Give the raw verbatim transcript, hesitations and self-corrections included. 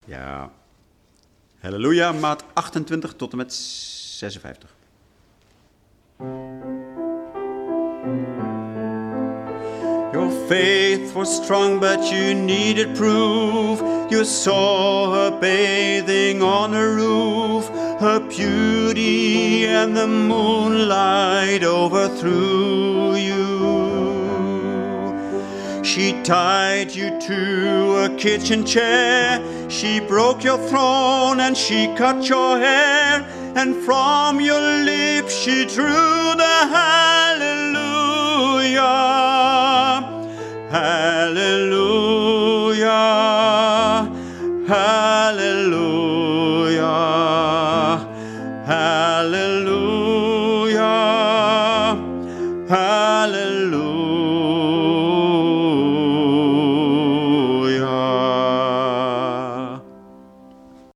Ja. Halleluja, maat achtentwintig tot en met zesenvijftig. Your faith was strong, but you needed proof. You saw her bathing on a roof. Her beauty and the moonlight overthrew you. She tied you to a kitchen chair. She broke your throne and she cut your hair. And from your lips she drew the hallelujah. Hallelujah. Hallelujah. Hallelujah.